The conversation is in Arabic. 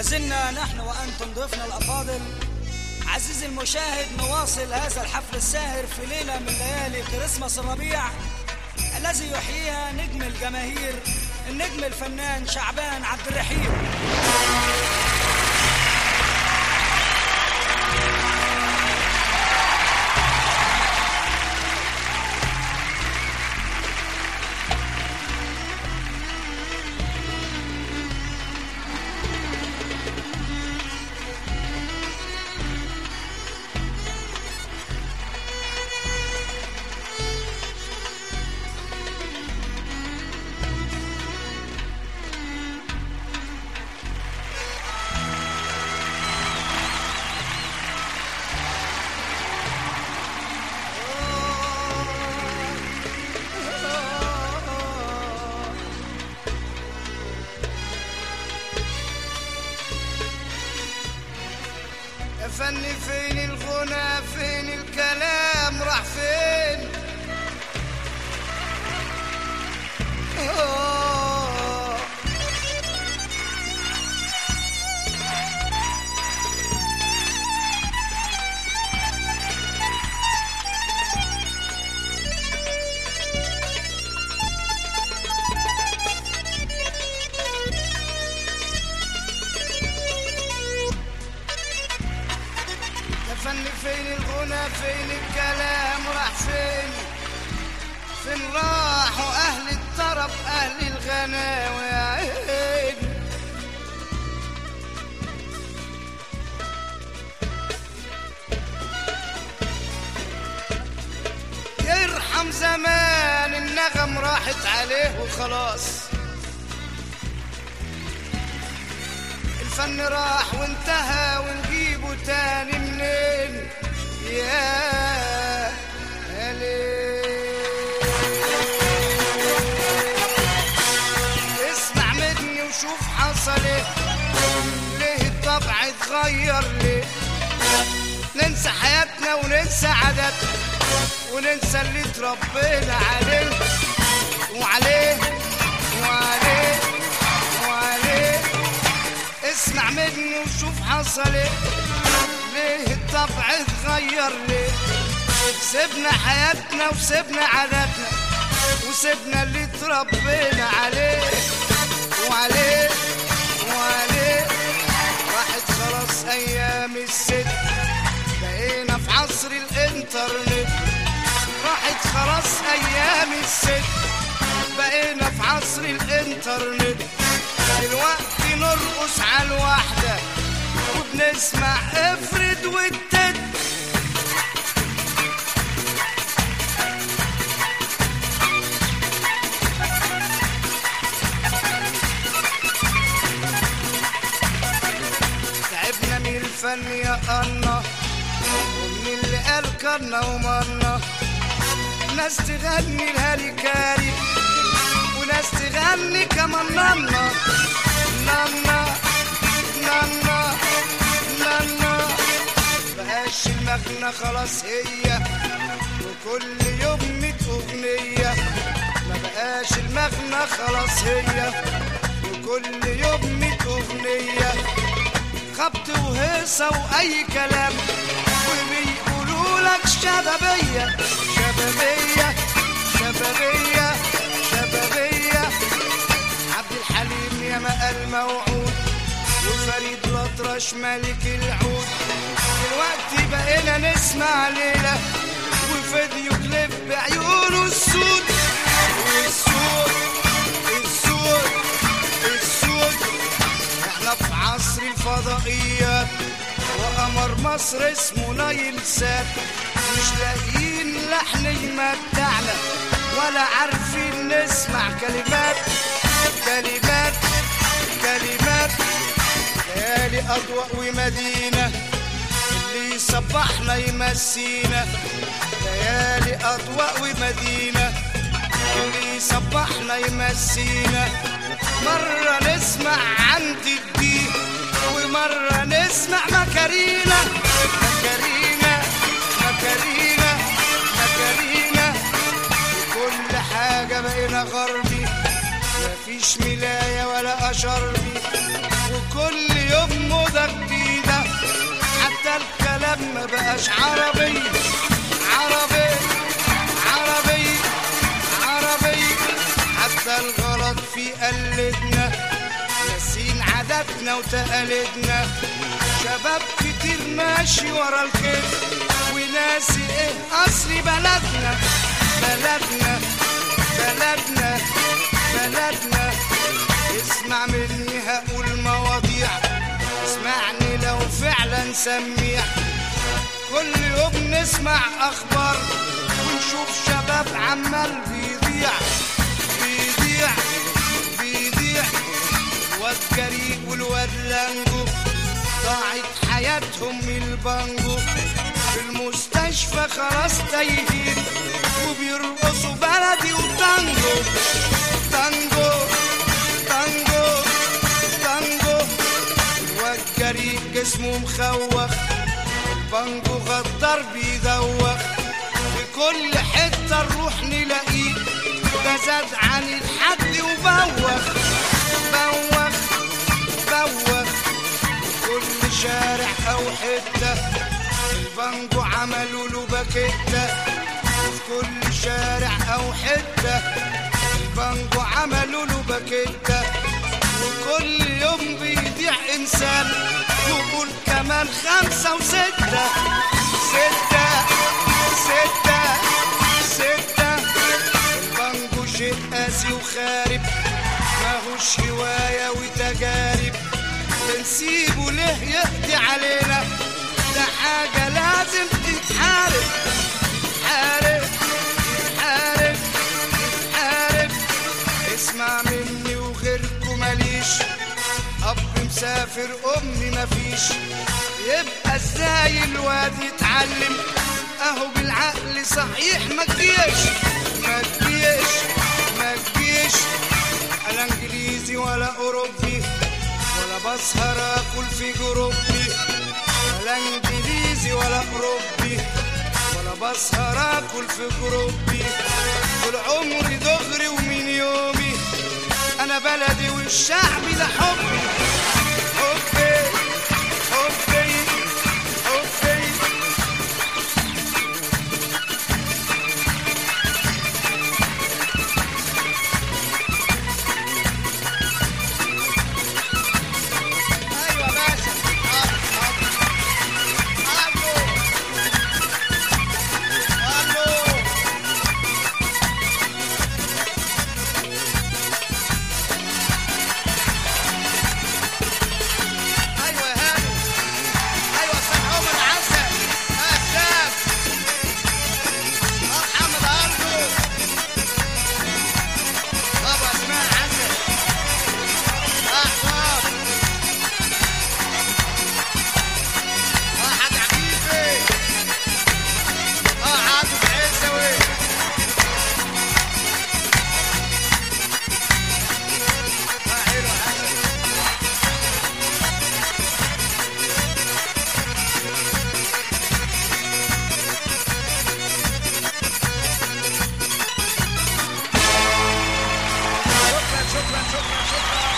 لازلنا نحن وأنتم ضيوفنا الأفاضل. عزيزي المشاهد، نواصل هذا الحفل الساهر في ليلة من ليالي كريسماس الربيع الذي يحييها نجم الجماهير، النجم الفنان شعبان عبد الرحيم. فني فين الغنى، فين الكلام، راح فين؟ فني فين الغنى، فين الكلام، راح فين؟ فين راحوا أهل الطرب، أهل الغناوي يا عيني؟ يرحم زمان النغم راحت عليه وخلاص، الفن راح وانتهى ونجيبه تاني منين يا ليل؟ اسمع مني وشوف حصل ايه، ليه الطبع اتغير ليه؟ ننسى حياتنا وننسى عاداتنا وننسى اللي اتربينا عليه وعليه وعليه وعليه. اسمع مني وشوف حصل ايه، ليه الطبع اتغير ليه؟ سيبنا حياتنا وسيبنا عاداتنا وسيبنا اللي اتربينا عليه وعليه وعليه. راحت خلاص ايام الست، بقينا في عصر الانترنت. راحت خلاص ايام الست، بقينا في عصر الانترنت. دلوقتي نرقص على الواحدة وبنسمع افرد والتد. تعبنا من الفن يا الله، ومن اللي قال كرنا ومرنا. ناس تغني الهاليكاري وناس تغني كمان نانا نانا نانا نانا. بقاش المغنى خلاص هي وكل يوم 100 أغنية. ما بقاش المغنى خلاص هي وكل يوم 100 أغنية. خبط وهيصة وأي كلام وبيقولوا لك شبابية شبابية شبابية شبابية. عبد الحليم يا مقى الموعود وفريد الأطرش ملك العود. دلوقتي بقينا نسمع ليلة وفيديو كليب بعيونه السود والسود السود السود. احنا في عصر الفضائيات وقمر مصر اسمه نايل سات. مش لاقيين لحن يمتعنا ولا عارفين نسمع كلمات كلمات كلمات. ليالي أضواء ومدينة اللي يصبحنا يمسينا. ليالي أضواء ومدينة اللي يصبحنا يمسينا. مرة نسمع عند الدين ومرة نسمع مكارينا مكارينا مكارينا مكارينا. كل حاجة بقينا غربي مفيش ملاية ولا أشربي، وكل يوم موضة جديدة، حتى الكلام ما بقاش عربي عربي عربي عربي، حتى الغلط في قلدنا، ناسين عاداتنا وتقاليدنا. شباب كتير ماشي ورا الخير وناسي ايه اصل بلدنا بلدنا بلدنا بلدنا. اسمع مني هقول مواضيع، اسمعني لو فعلا سميع. كل يوم نسمع اخبار ونشوف شباب عمال بيضيع بيضيع بيضيع. الواد جريء والواد لانجو ضاعت حياتهم من البانجو، في المستشفى خلاص تايهين وبيرقصوا بلدي وتانجو تانجو تانجو تانجو. الواد جريء جسمه مخوخ، البانجو غدار بيدوخ، في كل حتة نروح نلاقيه ده زاد عن الحد وبوخ بوخ بوخ. كل شارع أو حتة البانجو عملوا له باكيتة، في كل شارع أو حتة البانجو عملوا له باكيتة. وكل يوم بيضيع إنسان وقول كمان 5 و6 6 6 6. البانجو شيء قاسي وخارب، ماهوش هواية وتجارب، بنسيبه ليه يقضي علينا؟ ده حاجة لازم تتحارب حارب حارب حارب. اسمع مني وغيركم ماليش، أب مسافر أمي مفيش، يبقى ازاي الواد يتعلم؟ أهو بالعقل صحيح ما تجيش ما تجيش ما تجيش. لا انجليزي ولا اوروبي ولا بسهر اكل في جروبي، ولا انجليزي ولا اوروبي ولا بسهر اكل في جروبي. طول عمري دغري ومن يومي انا بلدي والشعب ده حبي حبي حبي حبي. شكرا شكرا شكرا.